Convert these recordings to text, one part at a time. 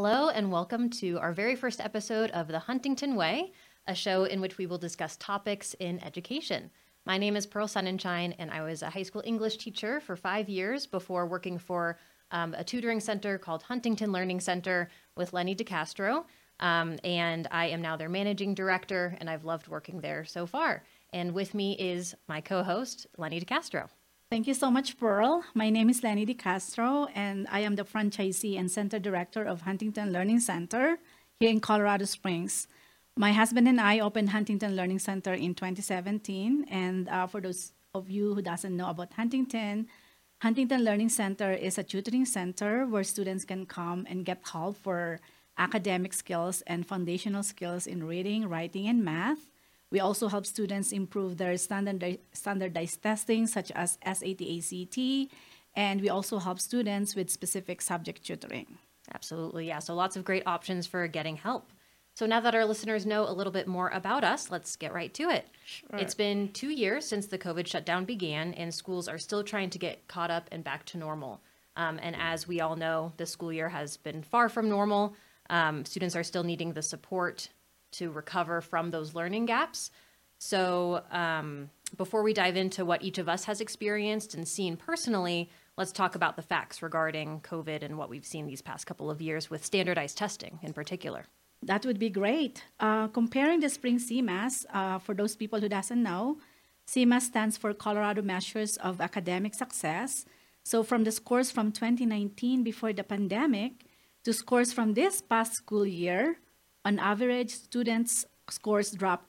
Hello, and welcome to our very first episode of The Huntington Way, a show in which we will discuss topics in education. My name is Pearl Sonnenschein, and I was a high school English teacher for 5 years before working for a tutoring center called Huntington Learning Center with Lenny DeCastro. And I am now their managing director, and I've loved working there so far. And with me is my co-host, Lenny DeCastro. Thank you so much, Pearl. My name is Lenny DiCastro, and I am the franchisee and center director of Huntington Learning Center here in Colorado Springs. My husband and I opened Huntington Learning Center in 2017. And for those of you who doesn't know about Huntington, Huntington Learning Center is a tutoring center where students can come and get help for academic skills and foundational skills in reading, writing, and math. We also help students improve their standardized testing, such as SAT, ACT, and we also help students with specific subject tutoring. Absolutely, yeah. So lots of great options for getting help. So now that our listeners know a little bit more about us, let's get right to it. Sure. It's been 2 years since the COVID shutdown began, and schools are still trying to get caught up and back to normal. And as we all know, the school year has been far from normal. Students are still needing the support to recover from those learning gaps. So before we dive into what each of us has experienced and seen personally, let's talk about the facts regarding COVID and what we've seen these past couple of years with standardized testing in particular. That would be great. Comparing the spring CMAS, for those people who doesn't know, CMAS stands for Colorado Measures of Academic Success. So from the scores from 2019 before the pandemic to scores from this past school year, on average, students' scores dropped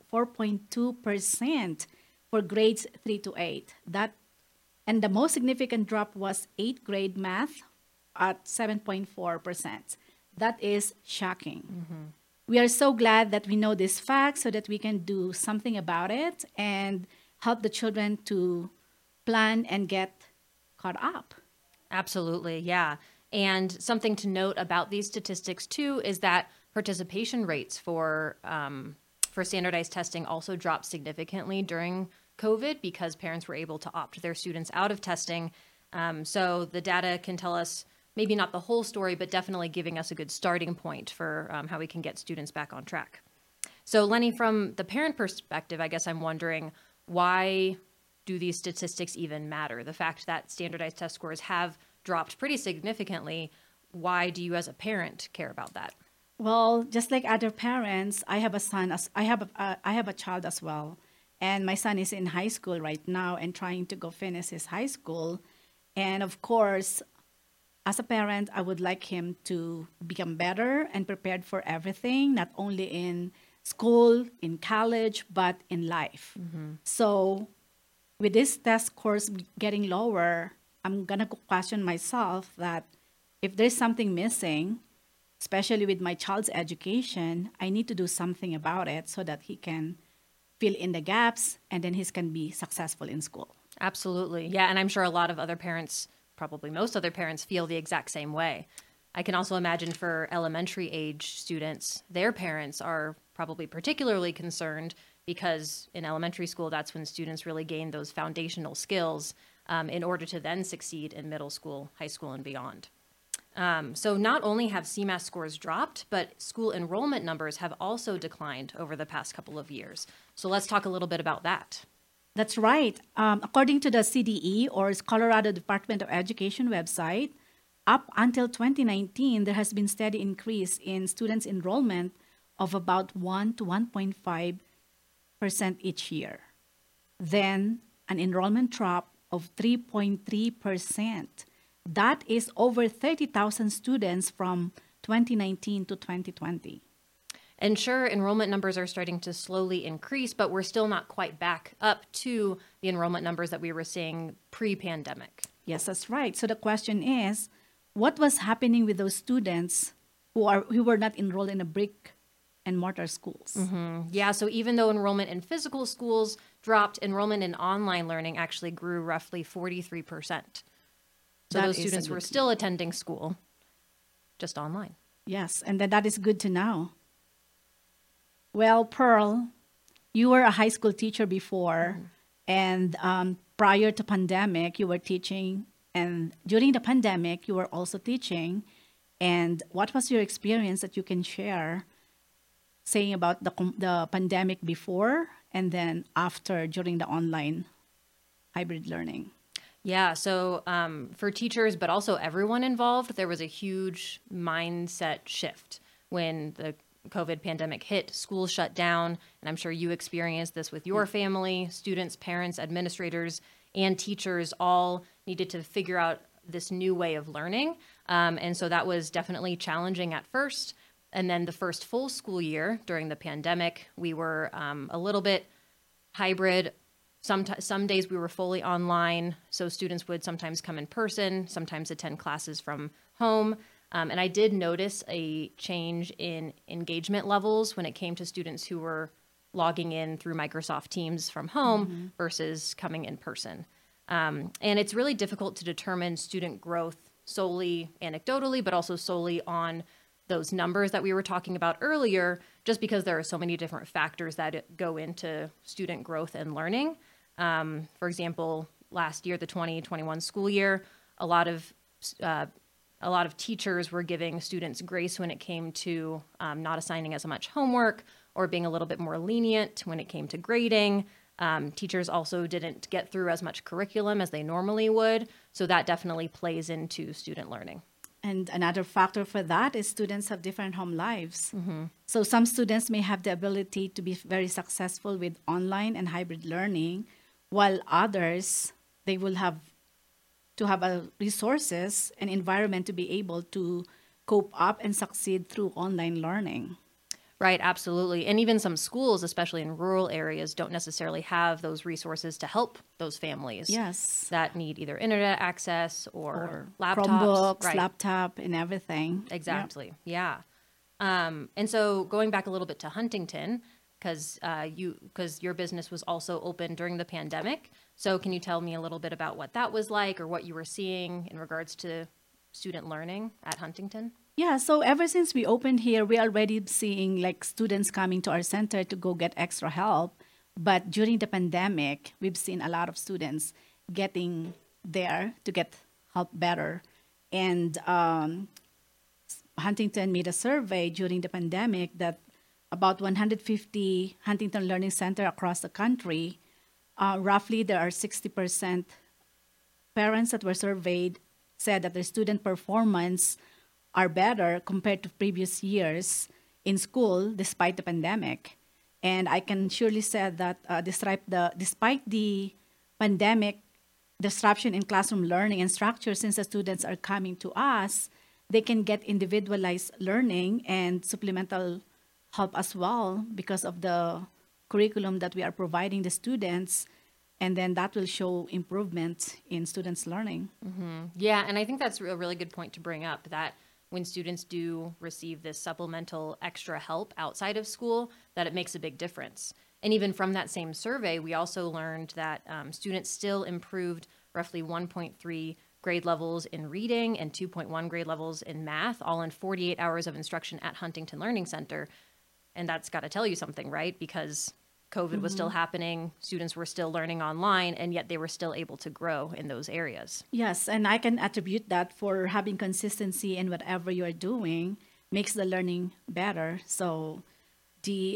4.2% for grades 3 to 8. And the most significant drop was 8th grade math at 7.4%. That is shocking. Mm-hmm. We are so glad that we know this fact so that we can do something about it and help the children to plan and get caught up. Absolutely, yeah. And something to note about these statistics too is that participation rates for standardized testing also dropped significantly during COVID because parents were able to opt their students out of testing. So the data can tell us maybe not the whole story, but definitely giving us a good starting point for how we can get students back on track. So Lenny, from the parent perspective, I guess I'm wondering, why do these statistics even matter? The fact that standardized test scores have dropped pretty significantly, why do you as a parent care about that? Well, just like other parents, I have a son. I have a child as well, and my son is in high school right now and trying to go finish his high school. And of course, as a parent, I would like him to become better and prepared for everything, not only in school, in college, but in life. Mm-hmm. So, with this test scores getting lower, I'm gonna question myself that if there's something missing, especially with my child's education, I need to do something about it so that he can fill in the gaps and then he can be successful in school. Absolutely. Yeah. And I'm sure a lot of other parents, probably most other parents, feel the exact same way. I can also imagine for elementary age students, their parents are probably particularly concerned because in elementary school, that's when students really gain those foundational skills in order to then succeed in middle school, high school, and beyond. So not only have CMAS scores dropped, but school enrollment numbers have also declined over the past couple of years. So let's talk a little bit about that. That's right. According to the CDE, or Colorado Department of Education website, up until 2019, there has been steady increase in students' enrollment of about 1 to 1.5% each year. Then an enrollment drop of 3.3%. That is over 30,000 students from 2019 to 2020. And sure, enrollment numbers are starting to slowly increase, but we're still not quite back up to the enrollment numbers that we were seeing pre-pandemic. Yes, that's right. So the question is, what was happening with those students who were not enrolled in a brick and mortar schools? Mm-hmm. Yeah, so even though enrollment in physical schools dropped, enrollment in online learning actually grew roughly 43%. So those students were still attending school, just online. Yes, and that is good to know. Well, Pearl, you were a high school teacher before, and prior to pandemic, you were teaching, and during the pandemic, you were also teaching. And what was your experience that you can share, saying about the pandemic before and then after during the online hybrid learning? Yeah, so for teachers, but also everyone involved, there was a huge mindset shift when the COVID pandemic hit. Schools shut down, and I'm sure you experienced this with your family. Students, parents, administrators, and teachers all needed to figure out this new way of learning. And so that was definitely challenging at first. And then the first full school year during the pandemic, we were a little bit hybrid. Some days we were fully online, so students would sometimes come in person, sometimes attend classes from home. And I did notice a change in engagement levels when it came to students who were logging in through Microsoft Teams from home versus coming in person. And it's really difficult to determine student growth solely anecdotally, but also solely on those numbers that we were talking about earlier, just because there are so many different factors that go into student growth and learning. For example, last year, the 2021 school year, a lot of teachers were giving students grace when it came to not assigning as much homework or being a little bit more lenient when it came to grading. Teachers also didn't get through as much curriculum as they normally would, so that definitely plays into student learning. And another factor for that is students have different home lives. So some students may have the ability to be very successful with online and hybrid learning, while others, they will have to have resources and environment to be able to cope up and succeed through online learning. Right, absolutely. And even some schools, especially in rural areas, don't necessarily have those resources to help those families Yes. that need either internet access or laptops. Chromebooks, Right. laptop, and everything. Yep. Exactly. Yeah. And so going back a little bit to Huntington, because your business was also open during the pandemic. So can you tell me a little bit about what that was like or what you were seeing in regards to student learning at Huntington? Yeah, so ever since we opened here, we already seeing like students coming to our center to go get extra help. But during the pandemic, we've seen a lot of students getting there to get help better. And Huntington made a survey during the pandemic that about 150 Huntington Learning Center across the country, roughly there are 60% parents that were surveyed said that their student performance are better compared to previous years in school despite the pandemic. And I can surely say that despite the pandemic disruption in classroom learning and structure, since the students are coming to us, they can get individualized learning and supplemental help as well because of the curriculum that we are providing the students. And then that will show improvement in students' learning. Yeah, and I think that's a really good point to bring up, that when students do receive this supplemental extra help outside of school, that it makes a big difference. And even from that same survey, we also learned that students still improved roughly 1.3 grade levels in reading and 2.1 grade levels in math, all in 48 hours of instruction at Huntington Learning Center. And that's got to tell you something, right? Because COVID was still happening, students were still learning online, and yet they were still able to grow in those areas. Yes, and I can attribute that for having consistency in whatever you are doing makes the learning better. So the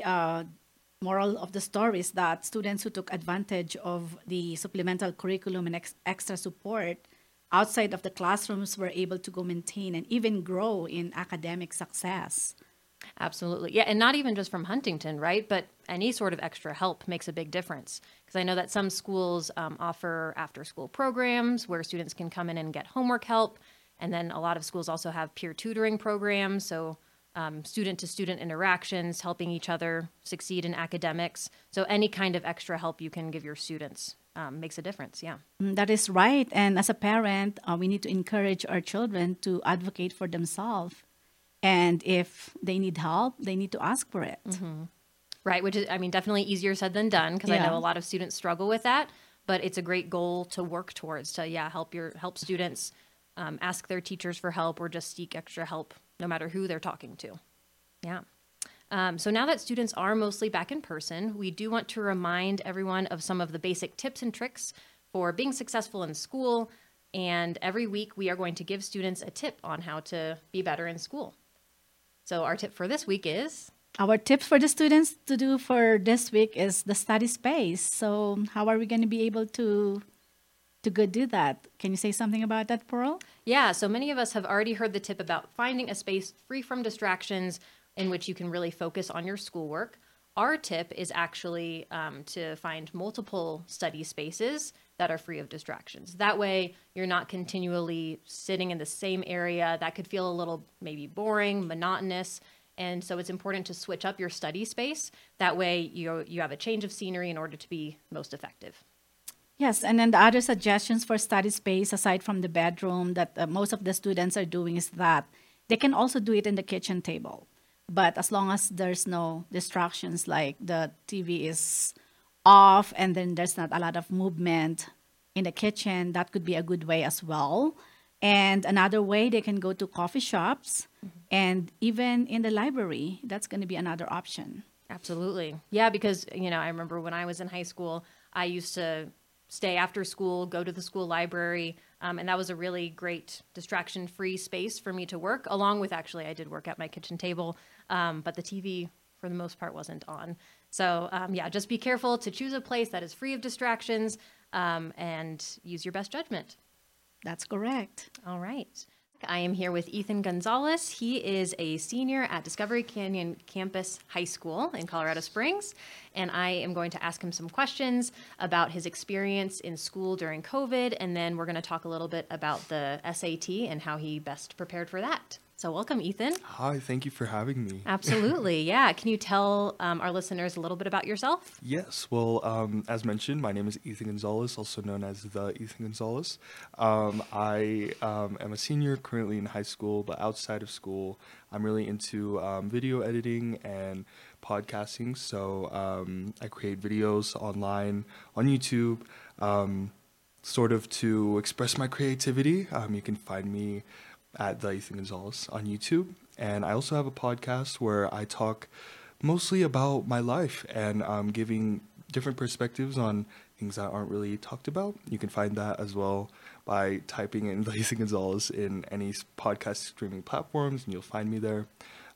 moral of the story is that students who took advantage of the supplemental curriculum and extra support outside of the classrooms were able to go maintain and even grow in academic success. Absolutely. Yeah. And not even just from Huntington, right? But any sort of extra help makes a big difference. Because I know that some schools offer after school programs where students can come in and get homework help. And then a lot of schools also have peer tutoring programs. So student to student interactions, helping each other succeed in academics. So any kind of extra help you can give your students makes a difference. Yeah. That is right. And as a parent, we need to encourage our children to advocate for themselves. And if they need help, they need to ask for it. Right, which is, I mean, definitely easier said than done, because I Yeah. know a lot of students struggle with that, but it's a great goal to work towards, to, help students ask their teachers for help or just seek extra help, no matter who they're talking to. Yeah. So now that students are mostly back in person, we do want to remind everyone of some of the basic tips and tricks for being successful in school And every week we are going to give students a tip on how to be better in school. So our tip for this week is... Our tip for the students to do for this week is the study space. So how are we going to be able to go do that? Can you say something about that, Pearl? Yeah, so many of us have already heard the tip about finding a space free from distractions in which you can really focus on your schoolwork. Our tip is actually to find multiple study spaces that are free of distractions. That way, you're not continually sitting in the same area. That could feel a little maybe boring, monotonous. And so it's important to switch up your study space. That way, you have a change of scenery in order to be most effective. Yes, and then the other suggestions for study space, aside from the bedroom, that most of the students are doing is that they can also do it in the kitchen table. But as long as there's no distractions, like the TV is off and then there's not a lot of movement in the kitchen, that could be a good way as well. And another way, they can go to coffee shops and even in the library. That's going to be another option. Absolutely. Yeah, because, I remember when I was in high school, I used to stay after school, go to the school library, and that was a really great distraction-free space for me to work, along with, actually, I did work at my kitchen table, but the TV, for the most part, wasn't on. So, just be careful to choose a place that is free of distractions and use your best judgment. That's correct. All right. I am here with Ethan Gonzalez. He is a senior at Discovery Canyon Campus High School in Colorado Springs, and I am going to ask him some questions about his experience in school during COVID, and then we're going to talk a little bit about the SAT and how he best prepared for that. So welcome, Ethan. Hi, thank you for having me. Absolutely, yeah. Can you tell our listeners a little bit about yourself? Yes, well, as mentioned, my name is Ethan Gonzalez, also known as the Ethan Gonzalez. I am a senior currently in high school, but outside of school, I'm really into video editing and podcasting. So I create videos online on YouTube, sort of to express my creativity. You can find me at the Ethan Gonzalez on YouTube. And I also have a podcast where I talk mostly about my life and giving different perspectives on things that aren't really talked about. You can find that as well by typing in the Ethan Gonzalez in any podcast streaming platforms, and you'll find me there.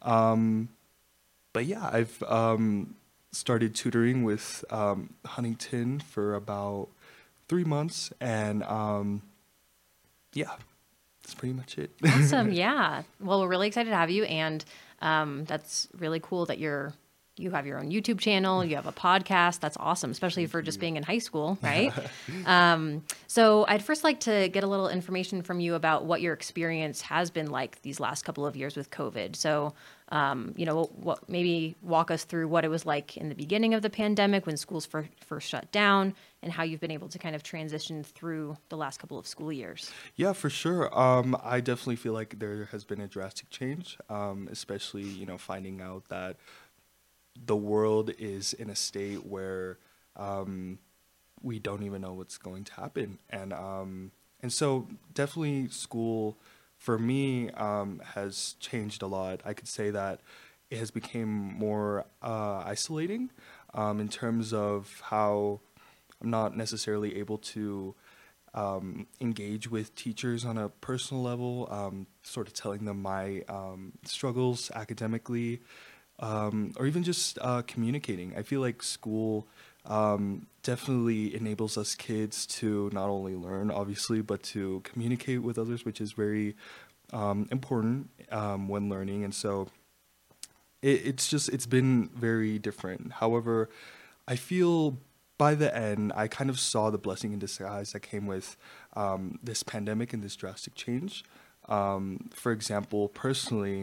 But yeah, I've started tutoring with Huntington for about 3 months, and yeah, that's pretty much it. Awesome, yeah. Well, we're really excited to have you, and that's really cool that you have your own YouTube channel, you have a podcast. That's awesome, especially for just being in high school, right? So I'd first like to get a little information from you about what your experience has been like these last couple of years with COVID. So, maybe walk us through what it was like in the beginning of the pandemic when schools first shut down, and how you've been able to kind of transition through the last couple of school years. Yeah, for sure. I definitely feel like there has been a drastic change, especially, finding out that the world is in a state where we don't even know what's going to happen. And so definitely school for me has changed a lot. I could say that it has become more isolating in terms of how I'm not necessarily able to engage with teachers on a personal level, sort of telling them my struggles academically, or even just communicating. I feel like school definitely enables us kids to not only learn, obviously, but to communicate with others, which is very important when learning. And so it's been very different. However, I feel by the end, I kind of saw the blessing in disguise that came with this pandemic and this drastic change. For example, personally,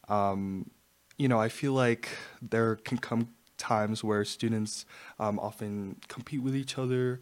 I feel like there can come times where students often compete with each other,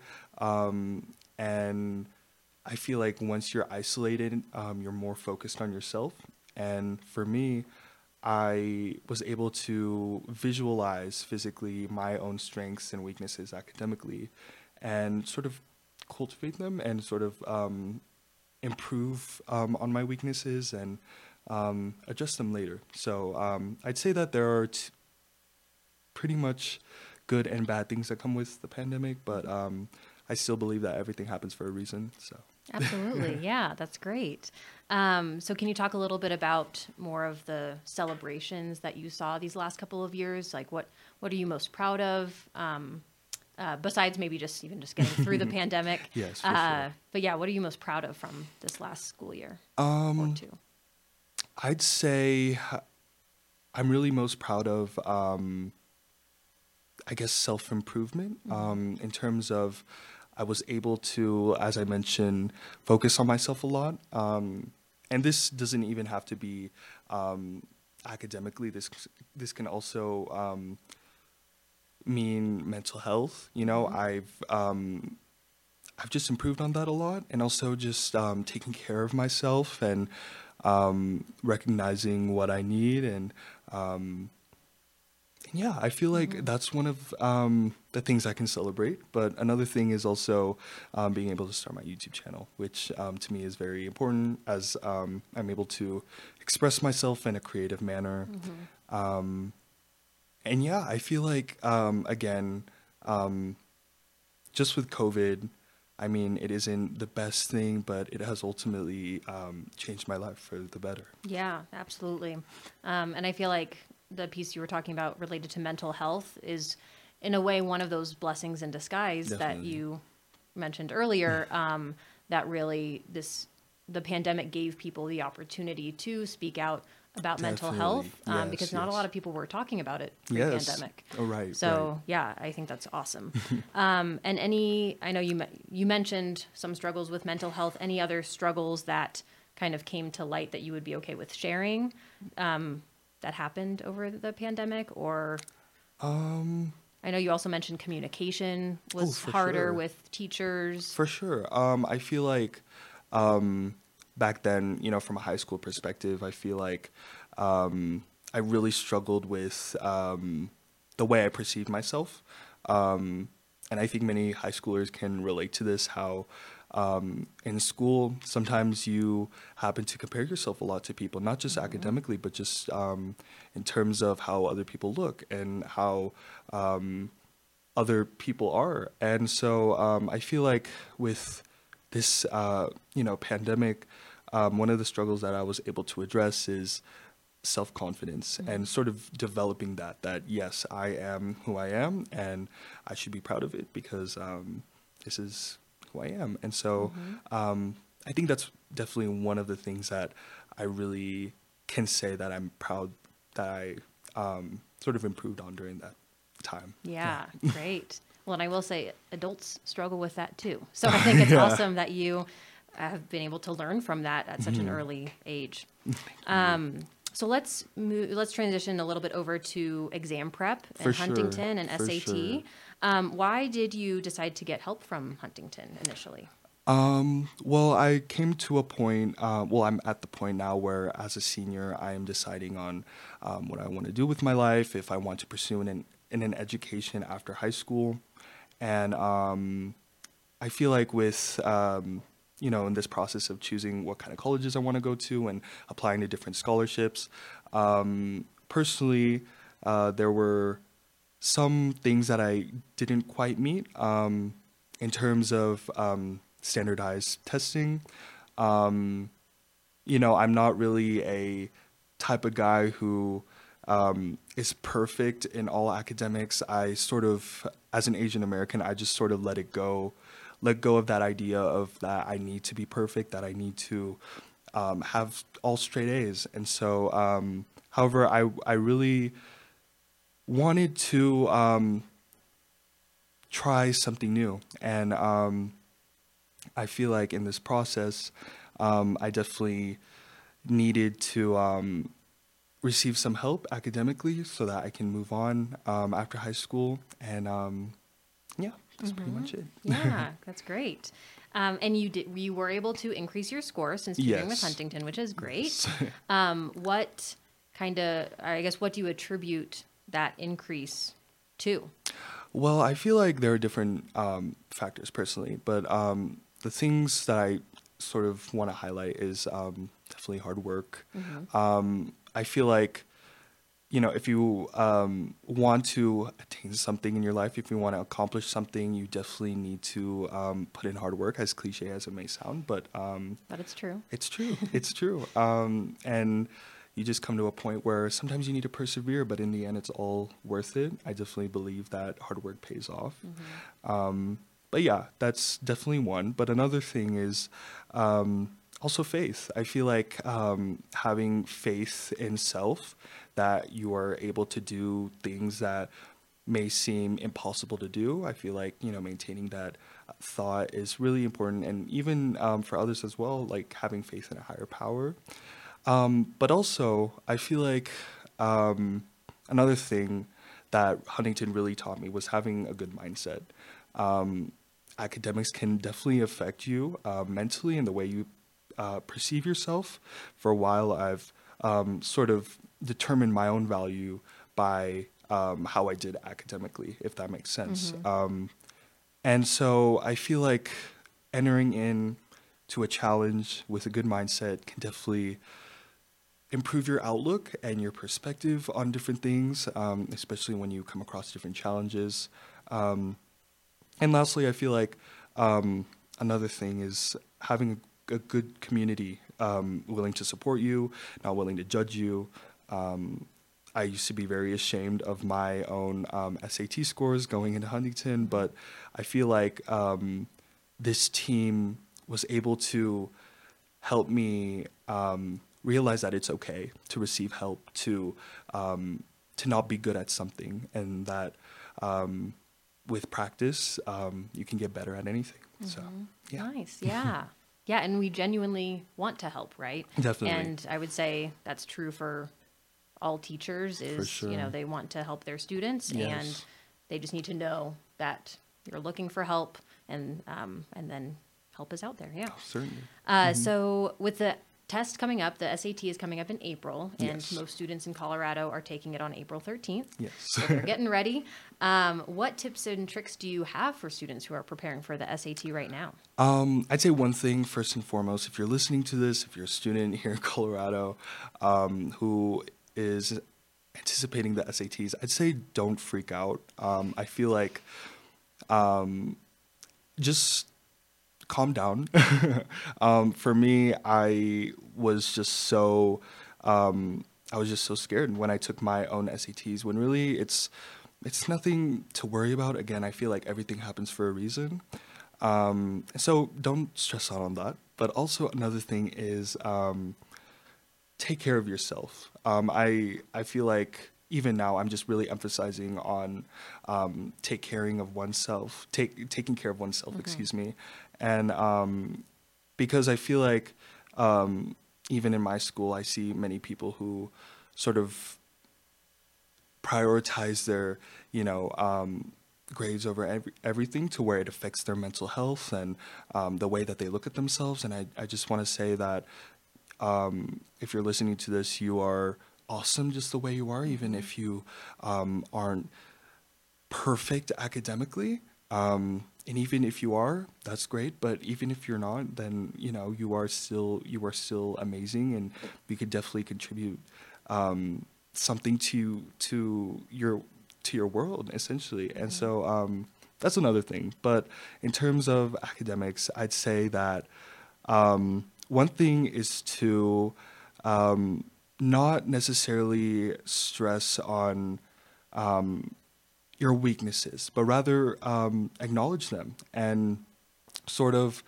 and I feel like once you're isolated, you're more focused on yourself. And for me, I was able to visualize physically my own strengths and weaknesses academically and sort of cultivate them and sort of improve on my weaknesses and adjust them later. So I'd say that there are pretty much good and bad things that come with the pandemic, but I still believe that everything happens for a reason. So Absolutely. Yeah, that's great. So can you talk a little bit about more of the celebrations that you saw these last couple of years? Like what are you most proud of? Besides maybe just even just getting through the pandemic. Yes, for sure. But yeah, what are you most proud of from this last school year or Um, two? I'd say I'm really most proud of, I guess, self-improvement, in terms of I was able to, as I mentioned, focus on myself a lot. And this doesn't even have to be academically. This can also mean mental health. I've just improved on that a lot, and also just taking care of myself and recognizing what I need, and yeah, I feel like that's one of the things I can celebrate. But another thing is also being able to start my YouTube channel, which to me is very important, as I'm able to express myself in a creative manner. Um, and yeah, I feel like, again, just with COVID, I mean, it isn't the best thing, but it has ultimately changed my life for the better. Yeah, absolutely. And I feel like the piece you were talking about related to mental health is, in a way, one of those blessings in disguise that Definitely. you mentioned earlier. That really the pandemic gave people the opportunity to speak out about mental health, Definitely. because Yes, not a lot yes. of people were talking about it Yes. pre-pandemic. Oh, right, So yeah, I think that's awesome. And I know you mentioned some struggles with mental health. Any other struggles that kind of came to light that you would be okay with sharing, that happened over the pandemic? Or Um, I know you also mentioned communication was for harder sure. with teachers. For sure. I feel like back then, from a high school perspective, I feel like I really struggled with the way I perceived myself. And I think many high schoolers can relate to this, how in school, sometimes you happen to compare yourself a lot to people, not just academically, but just in terms of how other people look and how other people are. And so I feel like with this, pandemic, one of the struggles that I was able to address is self-confidence and sort of developing that yes, I am who I am, and I should be proud of it because this is who I am. And so I think that's definitely one of the things that I really can say that I'm proud that I sort of improved on during that time. Yeah, great. Well, and I will say adults struggle with that too. So I think it's awesome that you have been able to learn from that at such an early age. So let's transition a little bit over to exam prep and For sure, Huntington and for SAT. sure. Why did you decide to get help from Huntington initially? Well, I came to a point, I'm at the point now where as a senior, I am deciding on what I want to do with my life, if I want to pursue in an education after high school. And I feel like with, in this process of choosing what kind of colleges I want to go to and applying to different scholarships, personally, there were some things that I didn't quite meet in terms of standardized testing. I'm not really a type of guy who is perfect in all academics. I sort of, as an Asian American, I just sort of let go of that idea of that I need to be perfect, that I need to have all straight A's. And so, however, I really wanted to try something new. And I feel like in this process, I definitely needed to receive some help academically so that I can move on after high school. And yeah, that's pretty much it. Yeah, that's great. And you were able to increase your score since tutoring with Yes. Huntington, which is great. Yes. What do you attribute that increase to? Well, I feel like there are different factors personally, but the things that I sort of want to highlight is definitely hard work. I feel like if you want to attain something in your life, if you want to accomplish something, you definitely need to put in hard work, as cliche as it may sound. But it's true. It's true. It's true. And you just come to a point where sometimes you need to persevere, but in the end, it's all worth it. I definitely believe that hard work pays off. But yeah, that's definitely one. But another thing is also faith. I feel like having faith in self, that you are able to do things that may seem impossible to do. I feel like, maintaining that thought is really important. And even for others as well, like having faith in a higher power. But also, I feel like another thing that Huntington really taught me was having a good mindset. Academics can definitely affect you mentally in the way you perceive yourself. For a while, I've sort of determined my own value by how I did academically, if that makes sense. And so I feel like entering in to a challenge with a good mindset can definitely improve your outlook and your perspective on different things, especially when you come across different challenges. And lastly, I feel like another thing is having a good community willing to support you, not willing to judge you. I used to be very ashamed of my own SAT scores going into Huntington, but I feel like this team was able to help me realize that it's okay to receive help, to not be good at something, and that with practice you can get better at anything. So yeah. Nice. Yeah. Yeah. And we genuinely want to help, right? Definitely. And I would say that's true for all teachers is, sure. they want to help their students Yes. and they just need to know that you're looking for help and then help is out there. Yeah. Certainly. So with the test coming up, the SAT is coming up in April, and Yes. most students in Colorado are taking it on April 13th. Yes. So they're getting ready. What tips and tricks do you have for students who are preparing for the SAT right now? I'd say one thing first and foremost, if you're listening to this, if you're a student here in Colorado who is anticipating the SATs, I'd say don't freak out. I feel like just calm down. For me, I was just so scared when I took my own SATs, when really it's nothing to worry about. Again, I feel like everything happens for a reason. So don't stress out on that. But also another thing is take care of yourself. I feel like even now I'm just really emphasizing on taking care of oneself, excuse me. And because I feel like even in my school, I see many people who sort of prioritize their, grades over everything, to where it affects their mental health and the way that they look at themselves. And I just want to say that if you're listening to this, you are awesome just the way you are, even if you aren't perfect academically. And even if you are, that's great. But even if you're not, then you are still amazing, and you could definitely contribute something to your world, essentially. And so that's another thing. But in terms of academics, I'd say that one thing is to not necessarily stress on your weaknesses, but rather acknowledge them and sort of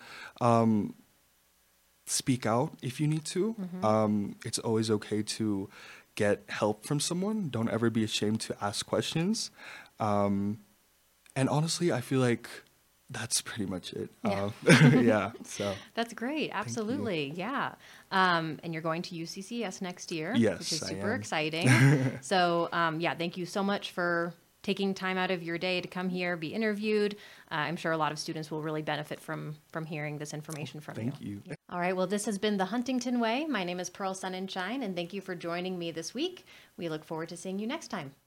speak out if you need to. It's always okay to get help from someone. Don't ever be ashamed to ask questions. And honestly, I feel like that's pretty much it. Yeah. Yeah. So That's great. Absolutely. Yeah. And you're going to UCCS next year, Yes, which is I super am. exciting. So, yeah, thank you so much for taking time out of your day to come here, be interviewed. I'm sure a lot of students will really benefit from hearing this information from thank you. All right. Well, this has been the Huntington Way. My name is Pearl Sun and Shine, and thank you for joining me this week. We look forward to seeing you next time.